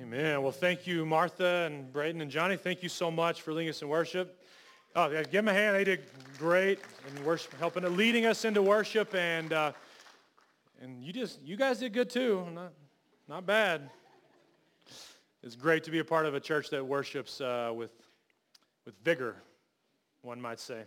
Amen. Well, thank you, Martha and Braden and Johnny. Thank you so much for leading us in worship. Oh, yeah, give them a hand. They did great in worship, leading us into worship, and you guys did good too. Not bad. It's great to be a part of a church that worships with vigor, one might say.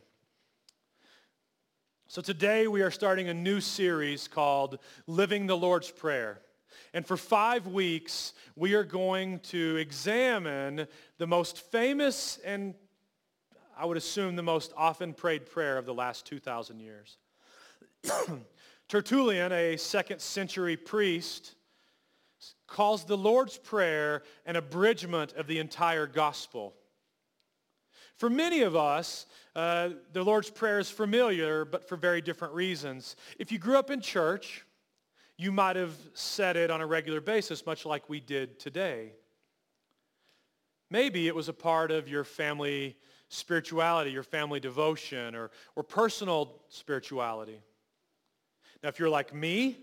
So today we are starting a new series called Living the Lord's Prayer. And for 5 weeks, we are going to examine the most famous and I would assume the most often prayed prayer of the last 2,000 years. Tertullian, a 2nd century priest, calls the Lord's Prayer an abridgment of the entire gospel. For many of us, the Lord's Prayer is familiar, but for very different reasons. If you grew up in church, you might have said it on a regular basis, much like we did today. Maybe it was a part of your family spirituality, your family devotion, or personal spirituality. Now, if you're like me,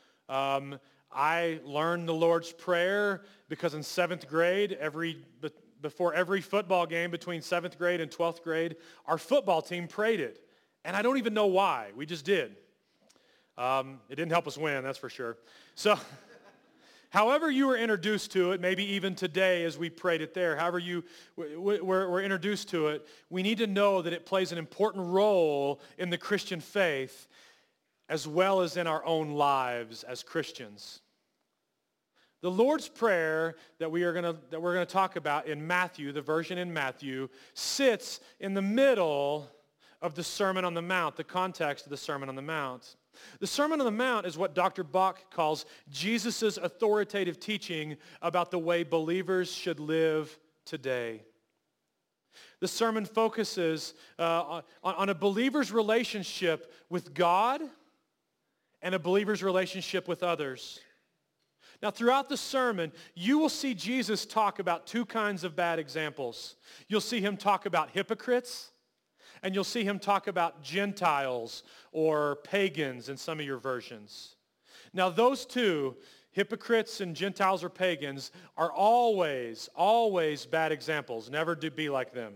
I learned the Lord's Prayer because in 7th grade, before every football game between 7th grade and 12th grade, our football team prayed it. And I don't even know why. We just did. It didn't help us win, that's for sure. So, however you were introduced to it, maybe even today as we prayed it there, however you were introduced to it, we need to know that it plays an important role in the Christian faith as well as in our own lives as Christians. The Lord's Prayer that we're going to talk about in Matthew, the version in Matthew, sits in the middle of the Sermon on the Mount, the context of the Sermon on the Mount. The Sermon on the Mount is what Dr. Bach calls Jesus' authoritative teaching about the way believers should live today. The sermon focuses on a believer's relationship with God and a believer's relationship with others. Now, throughout the sermon, you will see Jesus talk about 2 kinds of bad examples. You'll see him talk about hypocrites, and you'll see him talk about Gentiles or pagans in some of your versions. Now, those 2, hypocrites and Gentiles or pagans, are always bad examples. Never do be like them.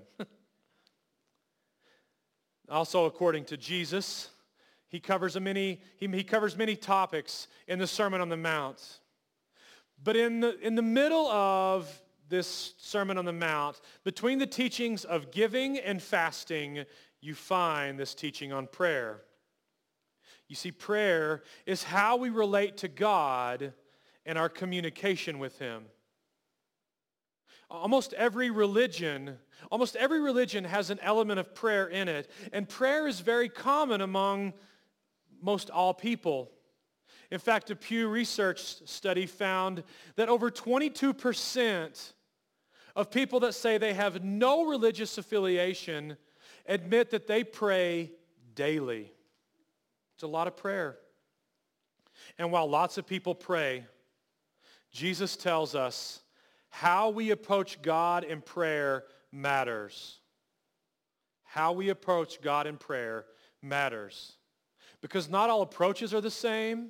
Also, according to Jesus, he covers many topics in the Sermon on the Mount. But in the middle of this Sermon on the Mount, between the teachings of giving and fasting, you find this teaching on prayer. You see, prayer is how we relate to God and our communication with him. Almost every religion has an element of prayer in it, and prayer is very common among most all people. In fact, a Pew Research study found that over 22% of people that say they have no religious affiliation admit that they pray daily. It's a lot of prayer. And while lots of people pray, Jesus tells us how we approach God in prayer matters. How we approach God in prayer matters. Because not all approaches are the same,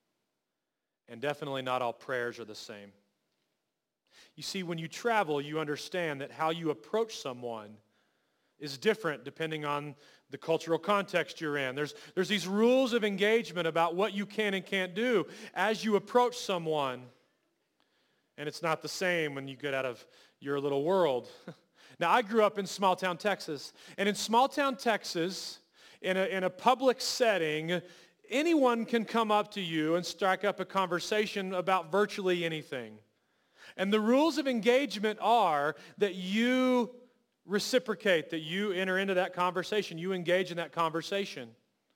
and definitely not all prayers are the same. You see, when you travel, you understand that how you approach someone is different depending on the cultural context you're in. There's these rules of engagement about what you can and can't do as you approach someone. And it's not the same when you get out of your little world. Now, I grew up in small town Texas. And in small town Texas, in a public setting, anyone can come up to you and strike up a conversation about virtually anything. And the rules of engagement are that you reciprocate, that you enter into that conversation, you engage in that conversation.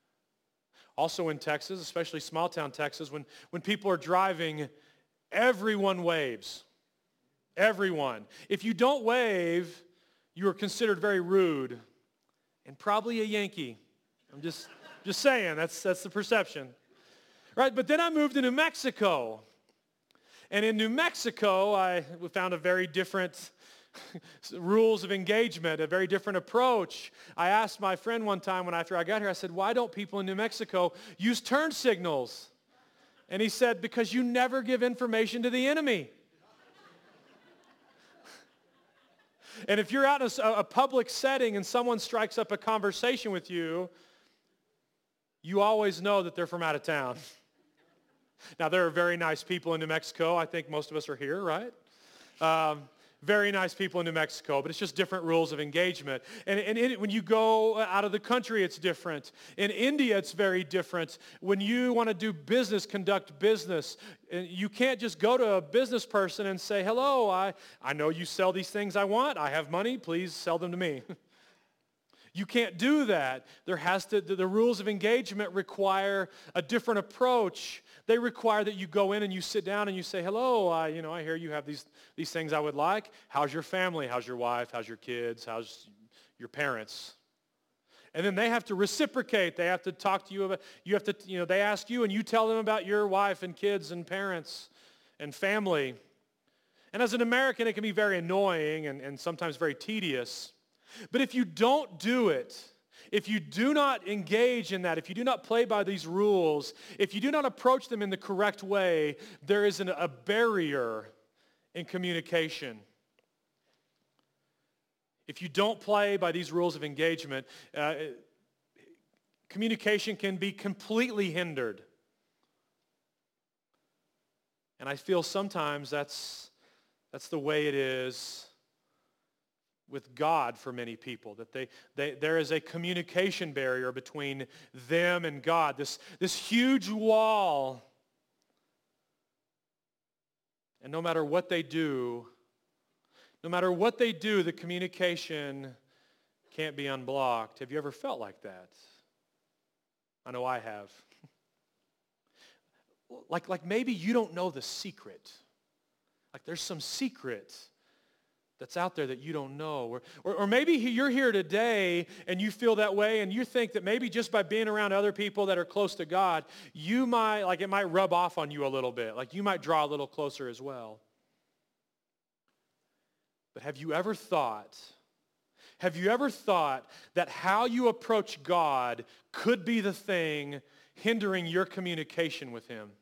Also in Texas, especially small town Texas, when people are driving, everyone waves. Everyone. If you don't wave, you are considered very rude and probably a Yankee. I'm just saying, that's the perception. Right? But then I moved to New Mexico. And in New Mexico, I found a very different rules of engagement, a very different approach. I asked my friend one time after I got here, I said, why don't people in New Mexico use turn signals? And he said, because you never give information to the enemy. And if you're out in a public setting and someone strikes up a conversation with you, you always know that they're from out of town. Now, there are very nice people in New Mexico. I think most of us are here, right? Very nice people in New Mexico, but it's just different rules of engagement. And when you go out of the country, it's different. In India, it's very different. When you want to do business, conduct business, you can't just go to a business person and say, hello, I know you sell these things I want. I have money. Please sell them to me. You can't do that. The rules of engagement require a different approach. They require that you go in and you sit down and you say, hello, I hear you have these things I would like. How's your family? How's your wife? How's your kids? How's your parents? And then they have to reciprocate. They have to talk to you about, they ask you and you tell them about your wife and kids and parents and family. And as an American, it can be very annoying and sometimes very tedious. But if you don't do it, if you do not engage in that, if you do not play by these rules, if you do not approach them in the correct way, there is a barrier in communication. If you don't play by these rules of engagement, communication can be completely hindered. And I feel sometimes that's the way it is with God for many people, that there is a communication barrier between them and God, this huge wall. And no matter what they do, the communication can't be unblocked. Have you ever felt like that? I know I have. Like maybe you don't know the secret. Like there's some secret that's out there that you don't know. Or maybe you're here today and you feel that way and you think that maybe just by being around other people that are close to God, it might rub off on you a little bit. Like you might draw a little closer as well. But have you ever thought that how you approach God could be the thing hindering your communication with him?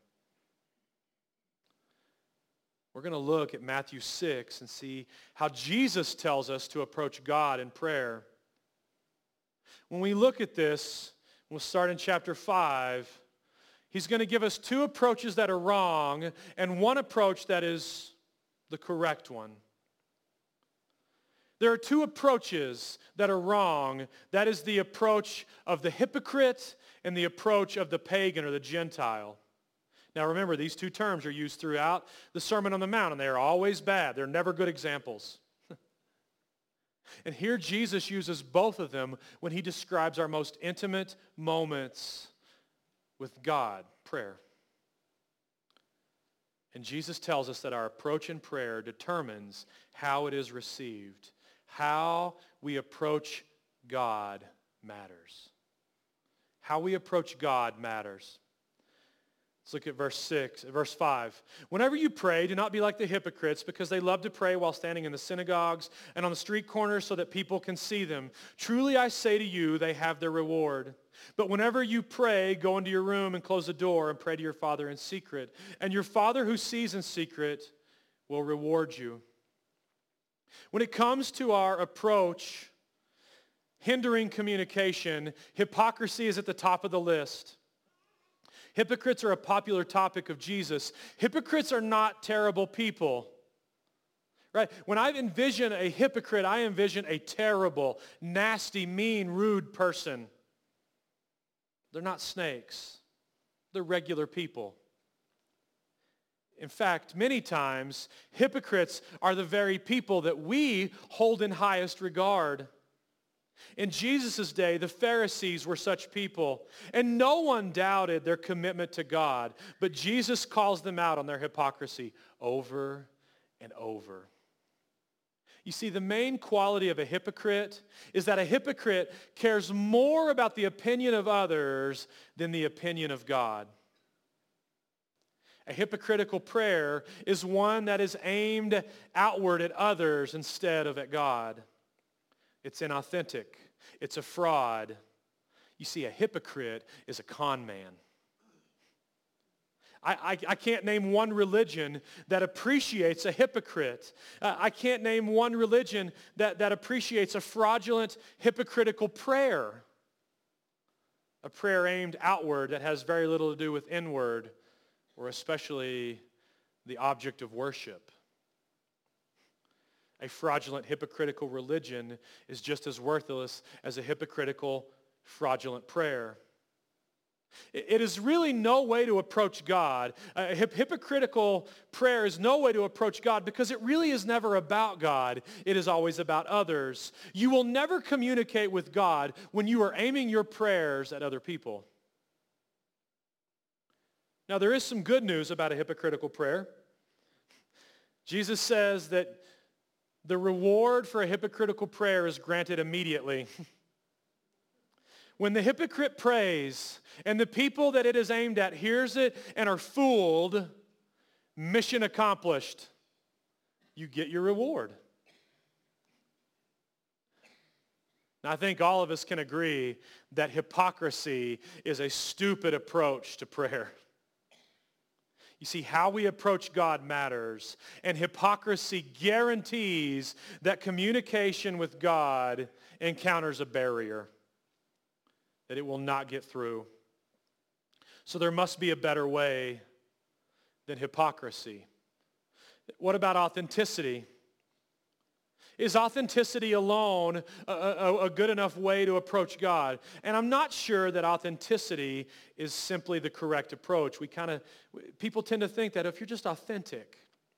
We're going to look at Matthew 6 and see how Jesus tells us to approach God in prayer. When we look at this, we'll start in chapter 5. He's going to give us two approaches that are wrong and one approach that is the correct one. There are two approaches that are wrong. That is the approach of the hypocrite and the approach of the pagan or the Gentile. Now remember, these two terms are used throughout the Sermon on the Mount, and they are always bad. They're never good examples. And here Jesus uses both of them when he describes our most intimate moments with God, prayer. And Jesus tells us that our approach in prayer determines how it is received. How we approach God matters. How we approach God matters. Let's look at verse 5. Whenever you pray, do not be like the hypocrites, because they love to pray while standing in the synagogues and on the street corners so that people can see them. Truly I say to you, they have their reward. But whenever you pray, go into your room and close the door and pray to your Father in secret. And your Father who sees in secret will reward you. When it comes to our approach hindering communication, hypocrisy is at the top of the list. Hypocrites are a popular topic of Jesus. Hypocrites are not terrible people. Right? When I envision a hypocrite, I envision a terrible, nasty, mean, rude person. They're not snakes. They're regular people. In fact, many times, hypocrites are the very people that we hold in highest regard. In Jesus' day, the Pharisees were such people, and no one doubted their commitment to God, but Jesus calls them out on their hypocrisy over and over. You see, the main quality of a hypocrite is that a hypocrite cares more about the opinion of others than the opinion of God. A hypocritical prayer is one that is aimed outward at others instead of at God. It's inauthentic. It's a fraud. You see, a hypocrite is a con man. I can't name one religion that appreciates a hypocrite. I can't name one religion that appreciates a fraudulent, hypocritical prayer. A prayer aimed outward that has very little to do with inward, or especially the object of worship. A fraudulent, hypocritical religion is just as worthless as a hypocritical, fraudulent prayer. It is really no way to approach God. A hypocritical prayer is no way to approach God because it really is never about God. It is always about others. You will never communicate with God when you are aiming your prayers at other people. Now, there is some good news about a hypocritical prayer. Jesus says that the reward for a hypocritical prayer is granted immediately. When the hypocrite prays and the people that it is aimed at hears it and are fooled, mission accomplished. You get your reward. Now, I think all of us can agree that hypocrisy is a stupid approach to prayer. You see, how we approach God matters, and hypocrisy guarantees that communication with God encounters a barrier, that it will not get through. So there must be a better way than hypocrisy. What about authenticity? Is authenticity alone a good enough way to approach God? And I'm not sure that authenticity is simply the correct approach. People tend to think that if you're just authentic.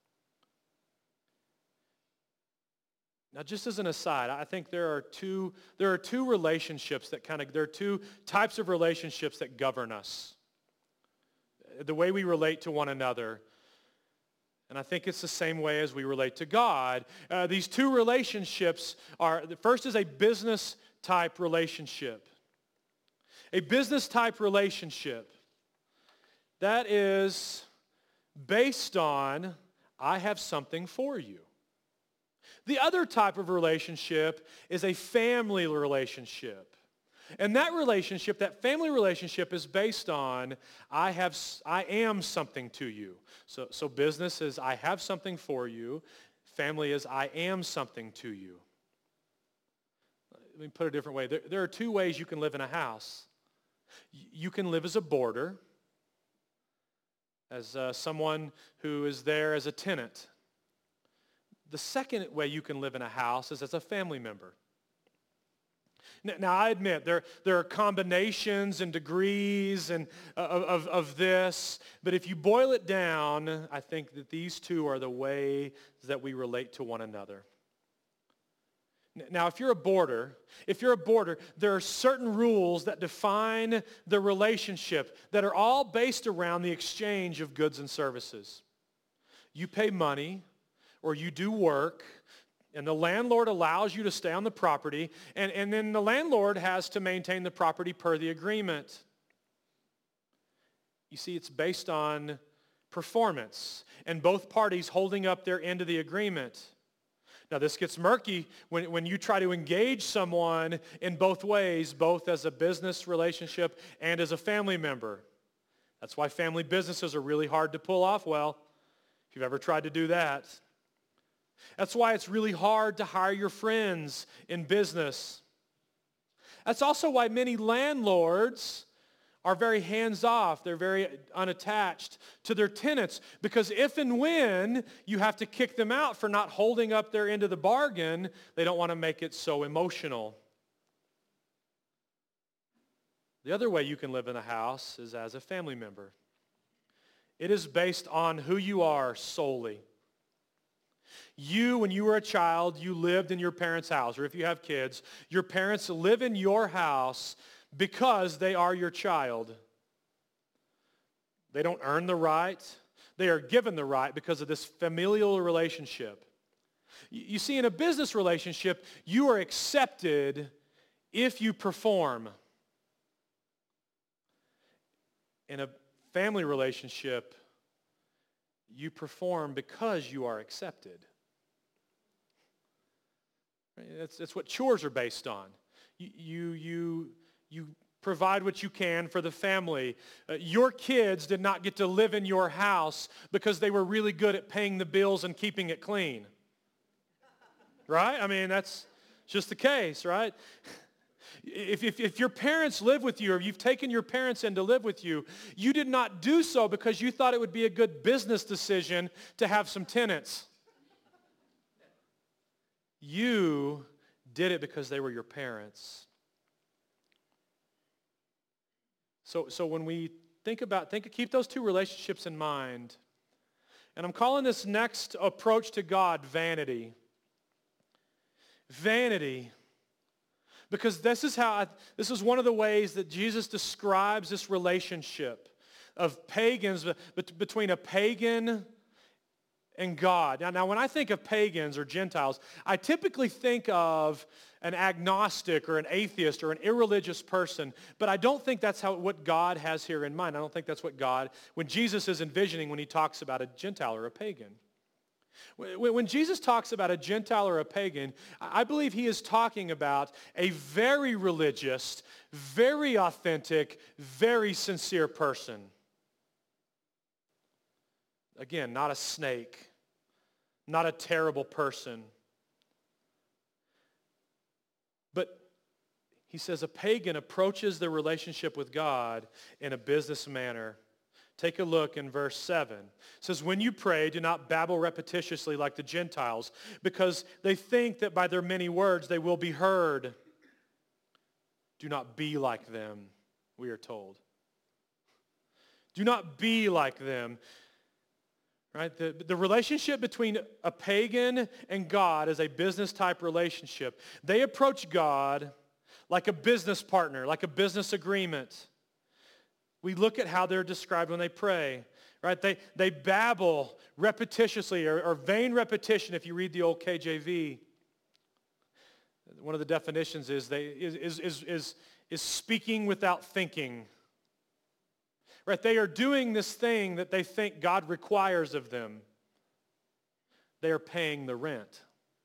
Now, just as an aside, I think there are two relationships there are two types of relationships that govern us. The way we relate to one another. And I think it's the same way as we relate to God. These two relationships are, the first is a business type relationship. A business type relationship that is based on, I have something for you. The other type of relationship is a family relationship. And that family relationship is based on, I am something to you. So business is, I have something for you. Family is, I am something to you. Let me put it a different way. There are two ways you can live in a house. You can live as a boarder, as someone who is there as a tenant. The second way you can live in a house is as a family member. Now, I admit, there are combinations and degrees of this, but if you boil it down, I think that these two are the way that we relate to one another. Now, if you're a boarder, there are certain rules that define the relationship that are all based around the exchange of goods and services. You pay money, or you do work, and the landlord allows you to stay on the property, and then the landlord has to maintain the property per the agreement. You see, it's based on performance, and both parties holding up their end of the agreement. Now, this gets murky when you try to engage someone in both ways, both as a business relationship and as a family member. That's why family businesses are really hard to pull off well, if you've ever tried to do that. That's why it's really hard to hire your friends in business. That's also why many landlords are very hands-off. They're very unattached to their tenants, because if and when you have to kick them out for not holding up their end of the bargain, they don't want to make it so emotional. The other way you can live in a house is as a family member. It is based on who you are solely. You, when you were a child, you lived in your parents' house, or if you have kids, your parents live in your house because they are your child. They don't earn the right. They are given the right because of this familial relationship. You see, in a business relationship, you are accepted if you perform. In a family relationship, you perform because you are accepted. That's what chores are based on. You Provide what you can for the family. Your kids did not get to live in your house because they were really good at paying the bills and keeping it clean. Right? I mean, that's just the case, right? If your parents live with you or you've taken your parents in to live with you, you did not do so because you thought it would be a good business decision to have some tenants. You did it because they were your parents. So when we keep those two relationships in mind. And I'm calling this next approach to God vanity. Vanity. Because this is one of the ways that Jesus describes this relationship of pagans, between a pagan and God. Now, when I think of pagans or Gentiles, I typically think of an agnostic or an atheist or an irreligious person, but I don't think that's what God has here in mind. I don't think that's when Jesus is envisioning when he talks about a Gentile or a pagan. When Jesus talks about a Gentile or a pagan, I believe he is talking about a very religious, very authentic, very sincere person. Again, not a snake, not a terrible person. But he says a pagan approaches the relationship with God in a business manner. Take a look in verse 7. It says, when you pray, do not babble repetitiously like the Gentiles, because they think that by their many words they will be heard. Do not be like them, we are told. Do not be like them. Right? The relationship between a pagan and God is a business-type relationship. They approach God like a business partner, like a business agreement. We look at how they're described when they pray. Right? They babble repetitiously or vain repetition if you read the old KJV. One of the definitions is speaking without thinking. Right? They are doing this thing that they think God requires of them. They are paying the rent.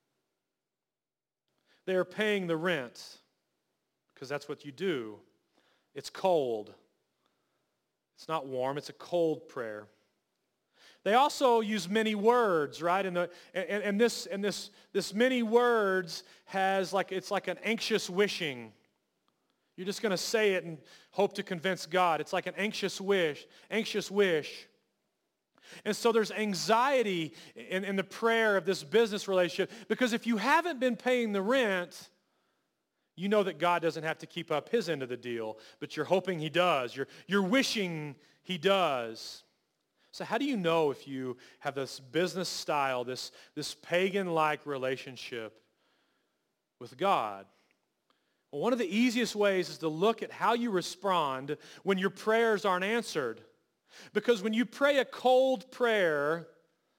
They are paying the rent because that's what you do. It's cold. It's not warm. It's a cold prayer. They also use many words, right? And this many words it's like an anxious wishing. You're just going to say it and hope to convince God. It's like an anxious wish. And so there's anxiety in the prayer of this business relationship, because if you haven't been paying the rent, you know that God doesn't have to keep up his end of the deal, but you're hoping he does. You're wishing he does. So how do you know if you have this business style, this pagan-like relationship with God? Well, one of the easiest ways is to look at how you respond when your prayers aren't answered. Because when you pray a cold prayer,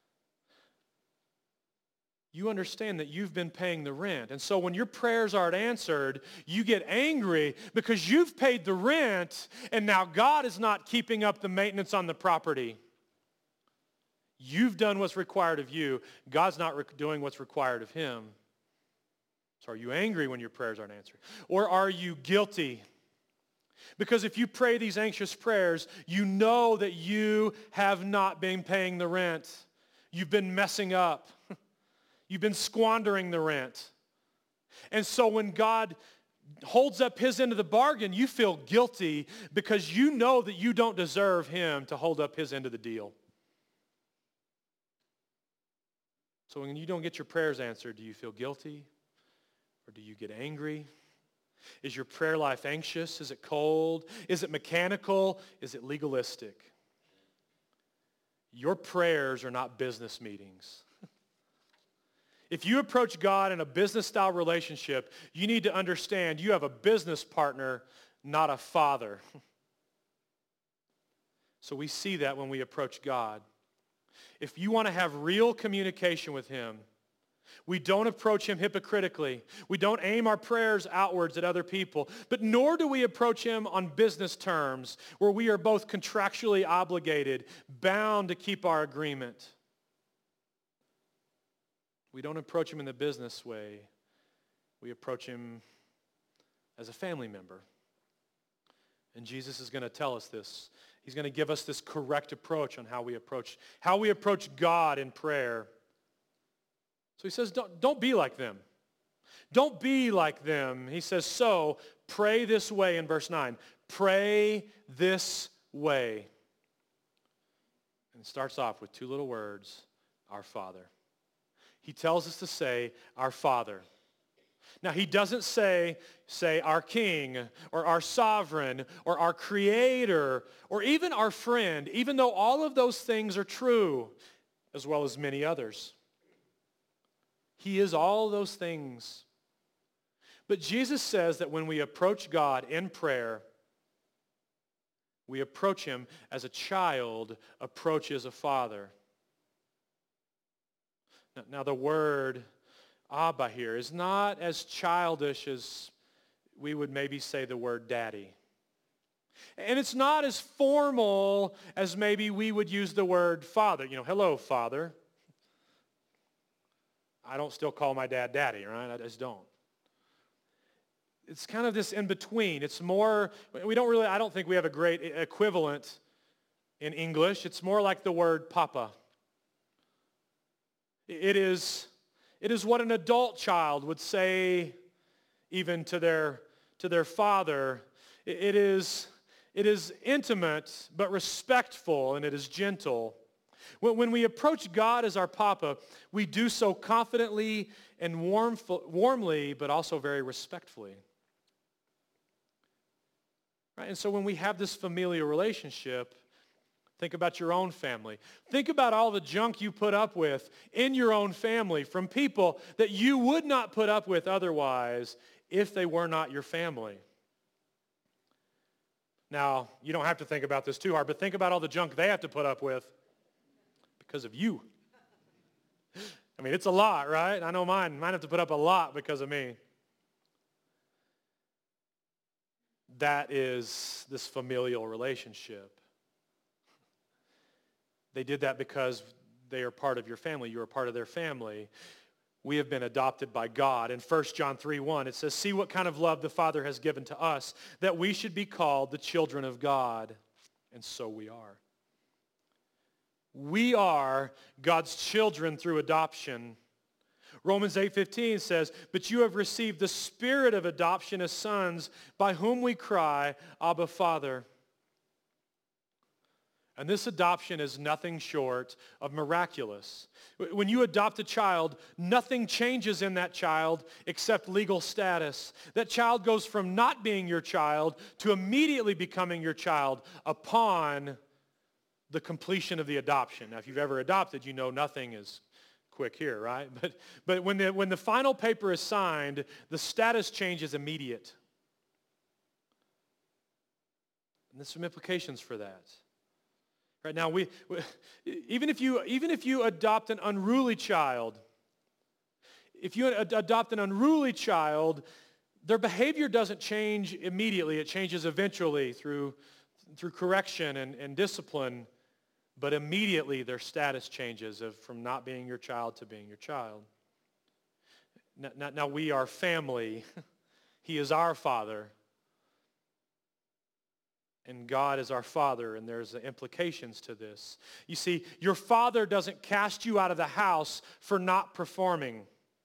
you understand that you've been paying the rent. And so when your prayers aren't answered, you get angry because you've paid the rent and now God is not keeping up the maintenance on the property. You've done what's required of you. God's not doing what's required of him. So are you angry when your prayers aren't answered? Or are you guilty? Because if you pray these anxious prayers, you know that you have not been paying the rent. You've been messing up. You've been squandering the rent. And so when God holds up his end of the bargain, you feel guilty because you know that you don't deserve him to hold up his end of the deal. So when you don't get your prayers answered, do you feel guilty? Or do you get angry? Is your prayer life anxious? Is it cold? Is it mechanical? Is it legalistic? Your prayers are not business meetings. If you approach God in a business-style relationship, you need to understand you have a business partner, not a father. So we see that when we approach God. If you want to have real communication with him, we don't approach him hypocritically. We don't aim our prayers outwards at other people, but nor do we approach him on business terms where we are both contractually obligated, bound to keep our agreement. We don't approach him in the business way. We approach him as a family member. And Jesus is going to tell us this. He's going to give us this correct approach on how we approach God in prayer. So he says, don't be like them. Don't be like them. He says, so pray this way in verse 9. Pray this way. And it starts off with two little words, our Father. He tells us to say, our Father. Now, he doesn't say our King or our Sovereign or our Creator or even our friend, even though all of those things are true, as well as many others. He is all those things. But Jesus says that when we approach God in prayer, we approach him as a child approaches a father. Now the word Abba here is not as childish as we would maybe say the word daddy. And it's not as formal as maybe we would use the word father. Hello, Father. I don't still call my dad daddy, right? I just don't. It's kind of this in between. It's more, I don't think we have a great equivalent in English. It's more like the word papa. It is what an adult child would say even to their father. It is intimate but respectful, and it is gentle. When we approach God as our papa, we do so confidently and warmly, but also very respectfully. Right? And so when we have this familial relationship, think about your own family. Think about all the junk you put up with in your own family from people that you would not put up with otherwise if they were not your family. Now, you don't have to think about this too hard, but think about all the junk they have to put up with because of you. I mean, it's a lot, right? I know mine have to put up a lot because of me. That is this familial relationship. They did that because they are part of your family. You are part of their family. We have been adopted by God. In 1 John 3:1, it says, see what kind of love the Father has given to us, that we should be called the children of God. And so we are. We are God's children through adoption. Romans 8:15 says, but you have received the spirit of adoption as sons, by whom we cry, Abba, Father. And this adoption is nothing short of miraculous. When you adopt a child, nothing changes in that child except legal status. That child goes from not being your child to immediately becoming your child upon the completion of the adoption. Now, if you've ever adopted, you know nothing is quick here, right? But when the final paper is signed, the status change is immediate. And there's some implications for that. Right now, even if you adopt an unruly child, their behavior doesn't change immediately. It changes eventually through correction and discipline. But immediately their status changes from not being your child to being your child. Now we are family. He is our Father. And God is our Father, and there's implications to this. You see, your Father doesn't cast you out of the house for not performing.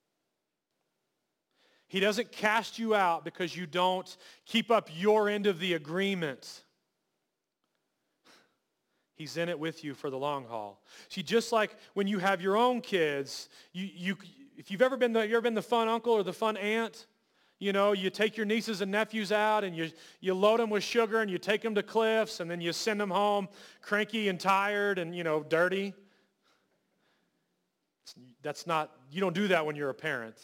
He doesn't cast you out because you don't keep up your end of the agreement. He's in it with you for the long haul. See, just like when you have your own kids, if you've ever been the fun uncle or the fun aunt, you take your nieces and nephews out and you load them with sugar and you take them to Cliff's and then you send them home cranky and tired and, dirty. You don't do that when you're a parent.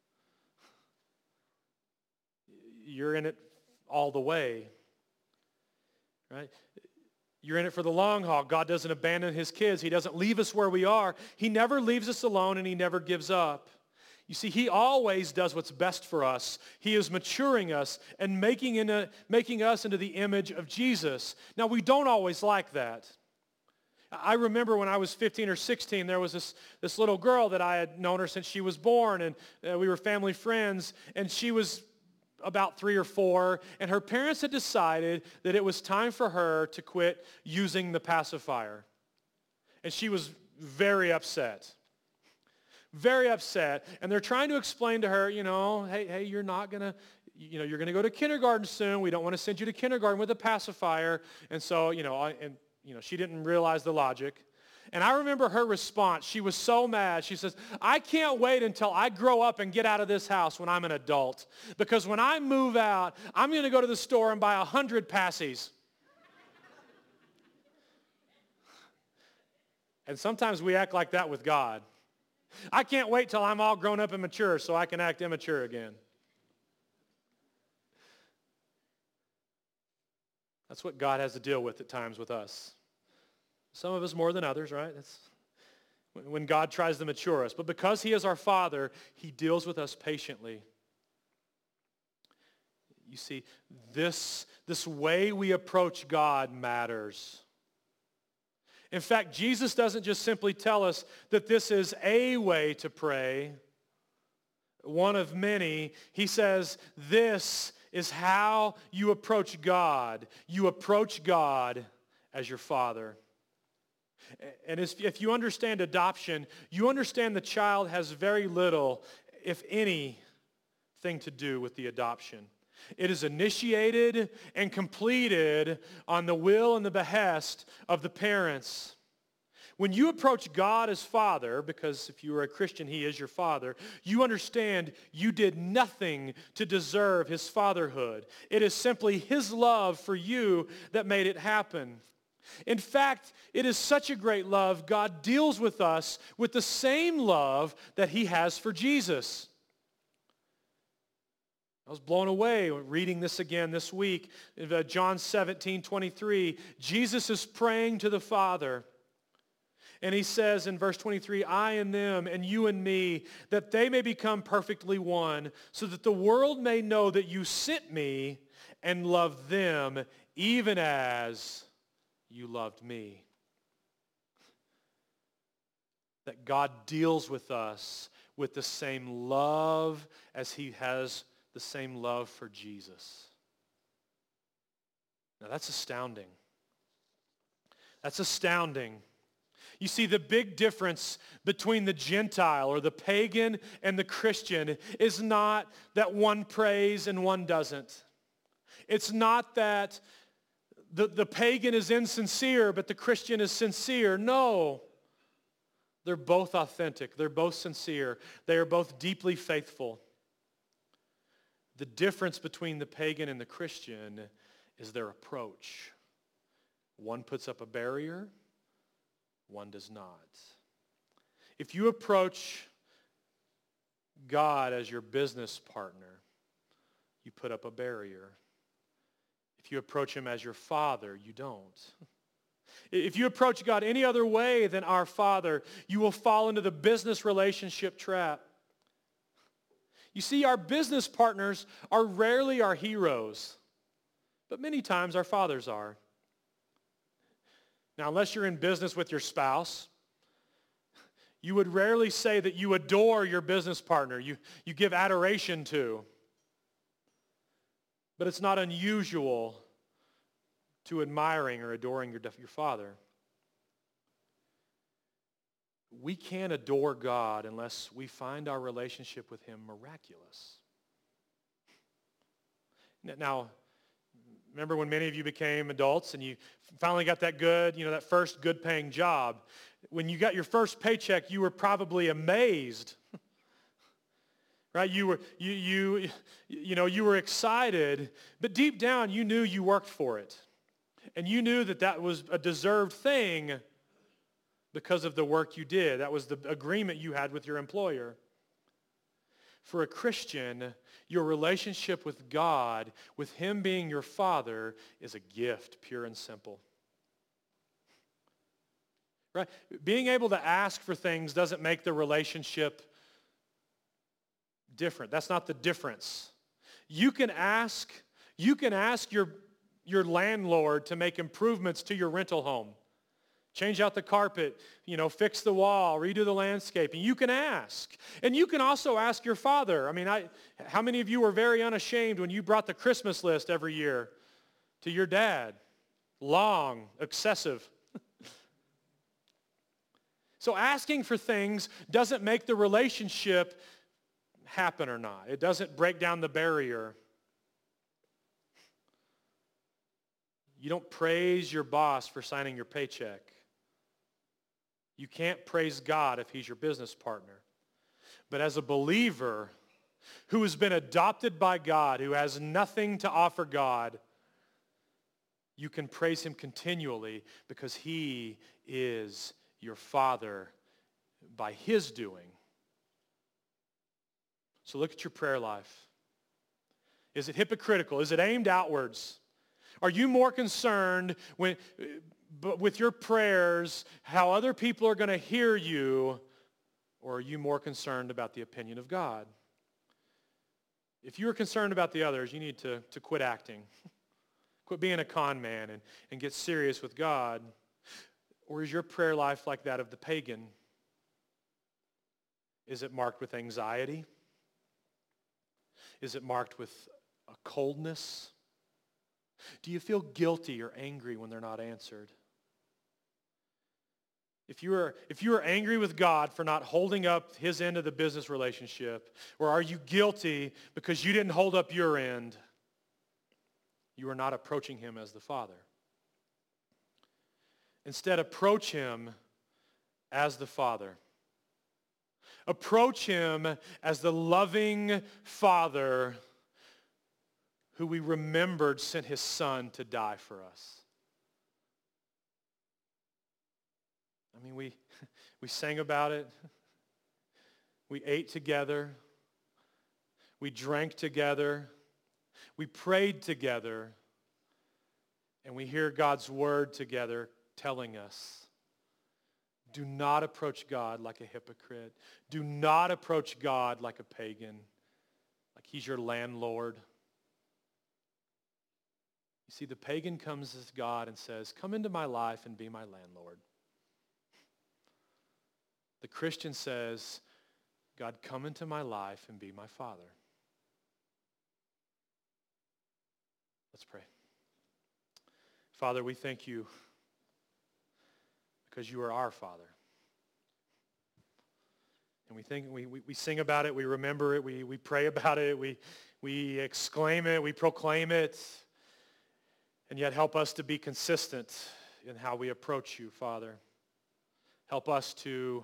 You're in it all the way, right? You're in it for the long haul. God doesn't abandon his kids. He doesn't leave us where we are. He never leaves us alone, and he never gives up. You see, he always does what's best for us. He is maturing us and making us into the image of Jesus. Now, we don't always like that. I remember when I was 15 or 16, there was this little girl that I had known her since she was born, and we were family friends, and she was about 3 or 4, and her parents had decided that it was time for her to quit using the pacifier. And she was very upset. Very upset. And they're trying to explain to her, hey, you're not going to, you're going to go to kindergarten soon. We don't want to send you to kindergarten with a pacifier. And so, she didn't realize the logic. And I remember her response. She was so mad. She says, I can't wait until I grow up and get out of this house when I'm an adult. Because when I move out, I'm going to go to the store and buy 100 passies. And sometimes we act like that with God. I can't wait till I'm all grown up and mature so I can act immature again. That's what God has to deal with at times with us. Some of us more than others, right? That's when God tries to mature us. But because he is our Father, he deals with us patiently. You see, this way we approach God matters. In fact, Jesus doesn't just simply tell us that this is a way to pray, one of many. He says this is how you approach God. You approach God as your Father. And if you understand adoption, you understand the child has very little, if anything, to do with the adoption. It is initiated and completed on the will and the behest of the parents. When you approach God as Father, because if you are a Christian, he is your Father, you understand you did nothing to deserve his fatherhood. It is simply his love for you that made it happen. In fact, it is such a great love, God deals with us with the same love that he has for Jesus. I was blown away reading this again this week. John 17:23, Jesus is praying to the Father. And he says in verse 23, I and them and you and me, that they may become perfectly one, so that the world may know that you sent me and loved them even as you loved me. That God deals with us with the same love as he has the same love for Jesus. Now that's astounding. That's astounding. You see, the big difference between the Gentile or the pagan and the Christian is not that one prays and one doesn't. It's not that the pagan is insincere, but the Christian is sincere. No. They're both authentic. They're both sincere. They are both deeply faithful. The difference between the pagan and the Christian is their approach. One puts up a barrier, one does not. If you approach God as your business partner, you put up a barrier. If you approach him as your Father, you don't. If you approach God any other way than our Father, you will fall into the business relationship trap. You see, our business partners are rarely our heroes, but many times our fathers are. Now, unless you're in business with your spouse, you would rarely say that you adore your business partner, you give adoration to. But it's not unusual to admiring or adoring your father. We can't adore God unless we find our relationship with him miraculous. Now, remember when many of you became adults and you finally got that good, that first good paying job. When you got your first paycheck, you were probably amazed. Right? You were excited, but deep down you knew you worked for it. And you knew that was a deserved thing because of the work you did. That was the agreement you had with your employer. For a Christian, your relationship with God, with him being your Father, is a gift, pure and simple. Right? Being able to ask for things doesn't make the relationship different. That's not the difference. You can ask your landlord to make improvements to your rental home. Change out the carpet, fix the wall, redo the landscaping. You can ask. And you can also ask your father. How many of you were very unashamed when you brought the Christmas list every year to your dad? Long, excessive. So asking for things doesn't make the relationship happen or not. It doesn't break down the barrier. You don't praise your boss for signing your paycheck. You can't praise God if he's your business partner. But as a believer who has been adopted by God, who has nothing to offer God, you can praise him continually because he is your Father by his doing. So look at your prayer life. Is it hypocritical? Is it aimed outwards? Are you more concerned with your prayers, how other people are going to hear you, or are you more concerned about the opinion of God? If you are concerned about the others, you need to quit acting. Quit being a con man and get serious with God. Or is your prayer life like that of the pagan? Is it marked with anxiety? Is it marked with a coldness? Do you feel guilty or angry when they're not answered? If you are angry with God for not holding up his end of the business relationship, or are you guilty because you didn't hold up your end, you are not approaching him as the Father. Instead, approach him as the Father. Approach him as the loving Father who we remembered sent his Son to die for us. We sang about it. We ate together. We drank together. We prayed together. And we hear God's word together telling us, do not approach God like a hypocrite. Do not approach God like a pagan, like he's your landlord. You see, the pagan comes as God and says, come into my life and be my landlord. The Christian says, God, come into my life and be my Father. Let's pray. Father, we thank you because you are our Father. And we sing about it, we remember it, we pray about it, we exclaim it, we proclaim it. And yet help us to be consistent in how we approach you, Father. Help us to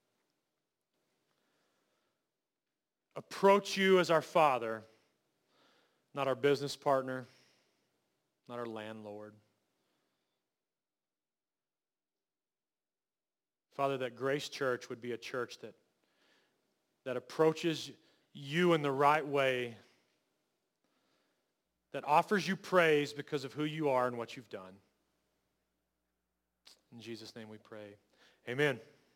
approach you as our Father, not our business partner, not our landlord. Father, that Grace Church would be a church that approaches you in the right way, that offers you praise because of who you are and what you've done. In Jesus' name we pray. Amen.